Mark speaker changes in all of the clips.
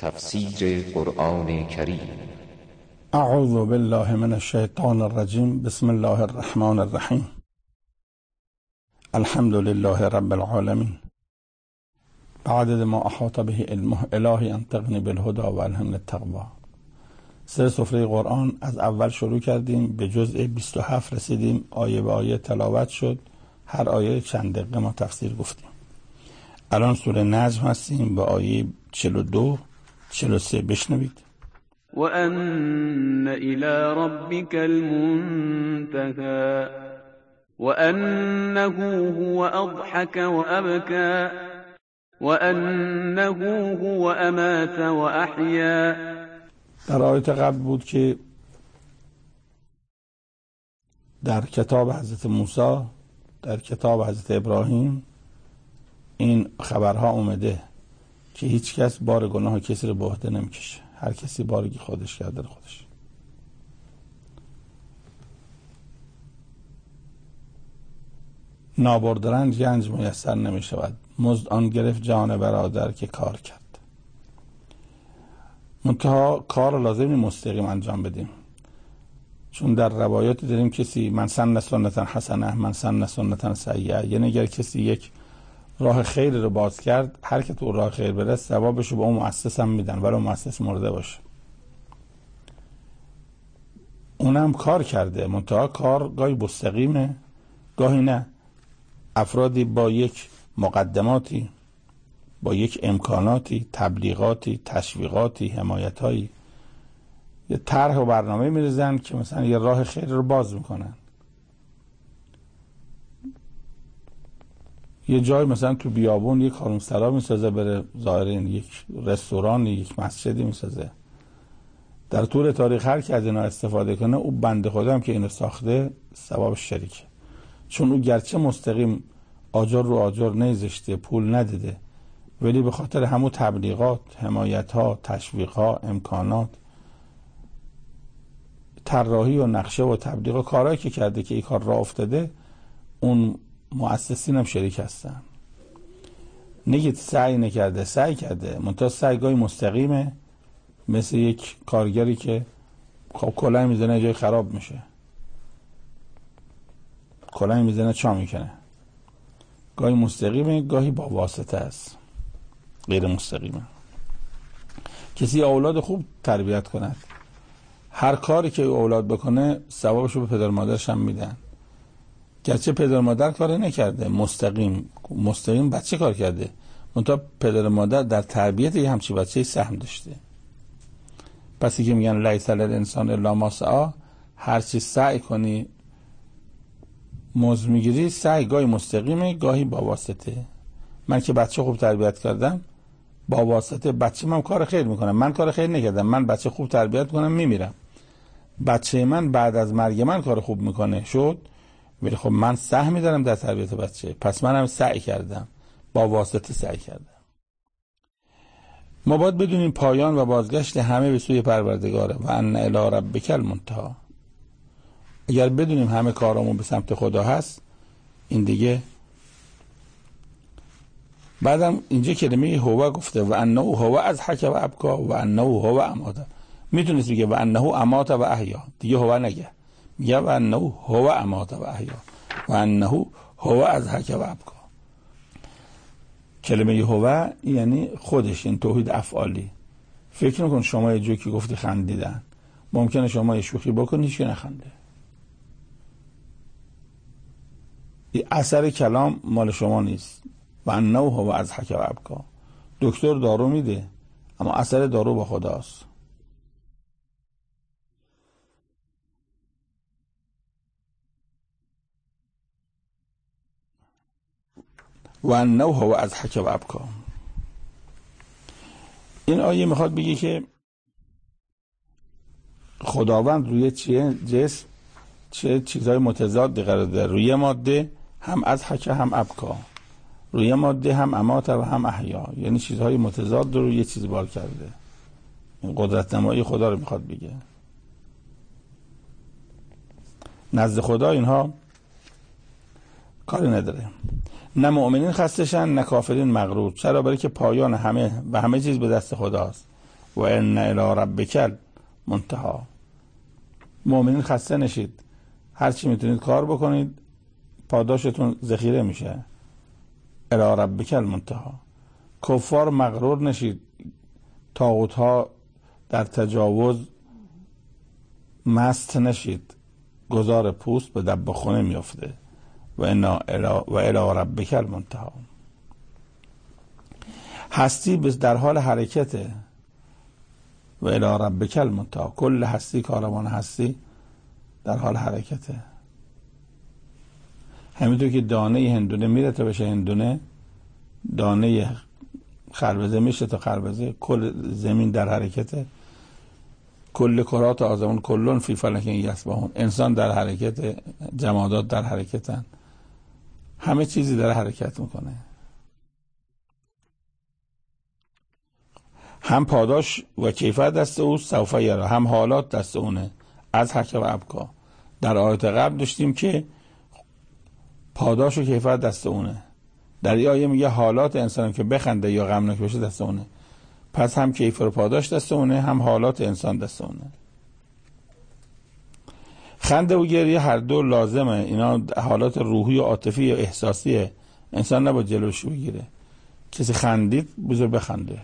Speaker 1: تفسیر قرآن کریم.
Speaker 2: اعوذ بالله من الشیطان الرجیم. بسم الله الرحمن الرحیم. الحمد لله رب العالمین. بعدد ما احاط به علمه الهی انطقنی بالهدى و الهمنی التقوی. سر سفره قرآن از اول شروع کردیم، به جزء 27 رسیدیم، آیه به آیه تلاوت شد، هر آیه چند دقیقه ما تفسیر گفتیم. الان سوره نجم هستیم به آیه 42 43. بشنوید.
Speaker 3: وَأَنَّ إِلَى رَبِّكَ الْمُنْتَهَى وَأَنَّهُ هُوَ أَضْحَكَ وَأَبْكَى وَأَنَّهُ هُوَ أَمَاتَ وَأَحْيَا.
Speaker 2: در آیت قبل بود که در کتاب حضرت موسی، در کتاب حضرت ابراهیم این خبرها اومده که هیچ کس بار گناه کسی رو به عهده نمیکشه، هر کسی بارگی خودش کرده خودش. نابردرنج گنج میسر نمی شود، مزد آن گرفت جان برادر که کار کرد. منتها کار لازمی مستقیم انجام بدیم، چون در روایات داریم کسی من سن سنتا حسنه من سن سنتا سیئه، یعنی اگر کسی یک راه خیر رو باز کرد، هر که تو راه خیر بره ثوابش رو به اون مؤسس هم میدن ولو مؤسس مرده باشه. اونم کار کرده، منتها کار گاهی مستقیمه گاهی نه. افرادی با یک مقدماتی، با یک امکاناتی، تبلیغاتی، تشویقاتی، حمایتایی یه طرح و برنامه میریزن که مثلا یه راه خیر رو باز میکنن. یه جای مثلا تو بیابون یک هارمسرا میسازه بره ظاهرین، یک رستوران، یک مسجدی میسازه. در طول تاریخ هر کی از اینا استفاده کنه، او بنده خدا هم که اینو ساخته ثوابش شریکه، چون او گرچه مستقیم آجر رو آجر نیزشته، پول ندیده، ولی به خاطر همون تبلیغات، حمایت‌ها، تشویق‌ها، امکانات، طراحی و نقشه و تبلیغ و کارهایی که کرده که این کار راه افتاده، اون مؤسسین هم شریک هستن. نگید سعی نکرده، سعی کرده، منتها سعی گاهی مستقیمه، مثل یک کارگری که خب کلاه میزنه جای خراب میشه، کلاه میزنه چا میکنه. گاهی مستقیمه، گاهی با واسطه است، غیر مستقیمه. کسی اولاد خوب تربیت کند، هر کاری که اولاد بکنه ثوابشو به پدر مادرش هم میدن، گرچه پدر مادر کاری نکرده، مستقیم بچه کار کرده، منتها پدر مادر در تربیت یه همچی بچه سهم داشته. پسی که میگن لیس للانسان الا ما سعی، هر چی سعی کنی مزد میگیری. سعی گاهی مستقیمه گاهی با واسطه. من که بچه خوب تربیت کردم، با واسطه بچه من کار خیر میکنم، من کار خیر نکردم، من بچه خوب تربیت کنم میمیرم، بچه من بعد از مرگ من کار خوب میکنه شد، ولی خب من سهمی دارم در تربیت بچه، پس منم سعی کردم، با واسطه سعی کردم. ما باید بدونیم پایان و بازگشت همه به سوی پروردگاره و ان الی ربک المنتهی. اگر بدونیم همه کارامون به سمت خدا هست، این دیگه. بعدم اینجا کلمه هو گفته و انه هو اضحک و ابکی و انه هو امات. میتونست بگه و انه امات و احیا، دیگه هو نگه، میگه و انه هو امات و احیا و انه هو اضحک و ابکی. کلمه هو یعنی خودش، این توحید افعالی. فکر نکن شما یه جوکی گفتی خندیدن، ممکنه شما یه شوخی بکنی هیچ کی نخنده، این اثر کلام مال شما نیست. و انه هو اضحک و ابکی. دکتر دارو میده اما اثر دارو با خداست. و انه هو اضحک و ابکی. این آیه میخواد بگه که خداوند روی جسم چه چیزهای متضادی قرار داره. روی ماده هم اضحک هم ابکی، روی ماده هم امات و هم احیا، یعنی چیزهای متضاد رو یه چیز بار کرده. این قدرت نمایی خدا رو میخواد بگه. نزد خدا اینها کاری نداره. نه مؤمنین خستشن نه کافرین مغرور. چرا؟ برای که پایان همه و همه چیز به دست خداست. و ان الی ربک المنتهی. مؤمنین خسته نشید، هر چی میتونید کار بکنید، پاداشتون ذخیره میشه. الی ربک المنتهی. کفار مغرور نشید، طاغوت ها در تجاوز مست نشید، گذار پوست به دب خونه میافته. و الی ربک المنتهی. هستی در حال حرکته. و الی ربک المنتهی. کل هستی، کاروان هستی در حال حرکته. همینطور که دانه هندونه میره تا بشه هندونه، دانه خربزه میشه تا خربزه، کل زمین در حرکته. کل کرات آسمان کلون فی فلک یسبحون. انسان در حرکت، جمادات در حرکتن، همه چیزی در حرکت میکنه. هم پاداش و کیفیت دست اوست، سوف یری، هم حالات دست اونه. از حک و ابکا. در آیات قبل داشتیم که پاداش و کیفیت دست اونه. در این آیه میگه حالات انسان که بخنده یا غمناک بشه دست اونه. پس هم کیفیت و پاداش دست اونه، هم حالات انسان دست اونه. خنده و گریه هر دو لازمه. اینا حالات روحی و عاطفی و احساسیه. انسان نباید جلوش بگیره. کسی خندید بذار بخنده،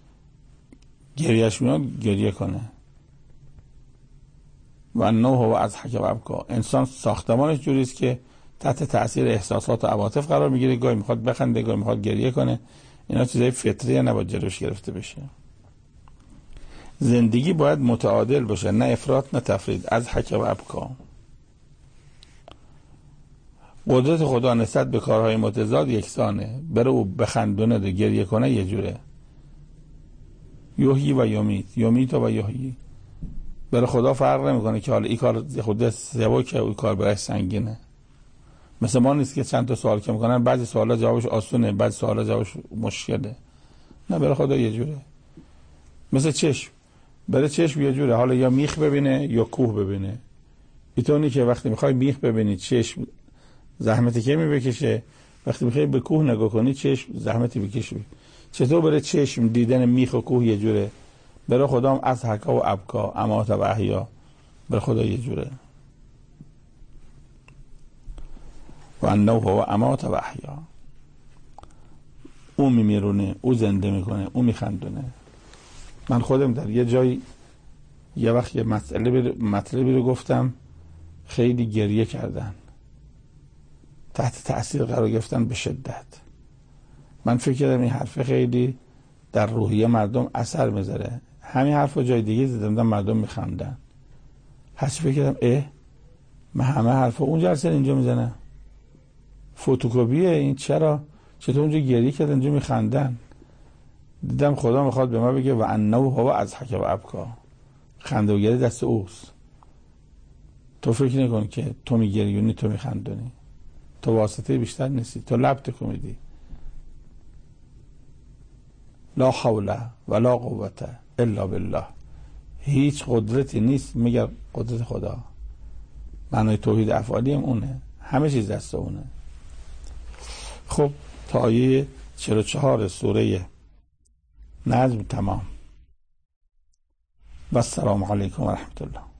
Speaker 2: گریهش میاد گریه کنه. و نوح و از حک و ابکا. انسان ساختمانش جوریست که تحت تاثیر احساسات و عواطف قرار میگیره، گاهی میخواد بخنده، گاهی میخواد گریه کنه. اینا چیزای فطریه، نباید جلوش گرفته بشه. زندگی باید متعادل باشه، نه افراط نه تفرید. از حک و ابکا. قدرت خدا نسبت به کارهای متضاد یکسانه. بره او بخندونه ده گریه کنه یه جوره. یحیی و یمیت، یمیت و یحیی. بره خدا فرق نمیکنه که حالا این کار خود سبکه و این کار برایش سنگینه. مثل ما نیست که چند تا سوال که میکنن بعضی سوالا جوابش آسونه، بعضی سوالا جوابش مشکله. نه، بره خدا یه جوره. مثل چشم، بره چشم یه جوره، حالا یا میخ ببینه یا کوه ببینه. اینطوری که وقتی میخوای میخ ببینی چشم زحمتی که میبکشه، وقتی میخوای به کوه نگاه کنی چشم زحمتی بکشه. چطور بره چشم دیدن میخ و کوه یه جوره، بره خدا هم از حکا و ابکا، امات و احیا، بره خدا یه جوره. و نوح و امات و احیا. او میمیرونه، او زنده میکنه، او میخندونه. من خودم در یه جای یه وقت یه مطلبی رو گفتم، خیلی گریه کردن، تحت تأثیر قرار گرفتن به شدت. من فکر کردم این حرف خیلی در روحیه مردم اثر میذاره. همین حرف رو جای دیگه زدم مردم میخندن. هرچی فکر کردم من همه حرف اون جلسه اینجا میزنم، فتوکپیه این. چطور اونجا گریه کردن اینجا میخندن؟ دیدم خدا میخواد به ما بگه و انه هو از حک و ابکا. خنده و گریه دست اوست. تو فکر نکن که تو میگریونی، تو میخندونی، تو واسطه بیشتر نیستی، تو لب تکون میدی. لا حول ولا قوة الا بالله. هیچ قدرتی نیست مگر قدرت خدا. معنای توحید افعالی هم اونه، همه چیز دست اونه. خب تا آیه 44 سوره نجم تمام. و السلام علیکم و رحمت الله.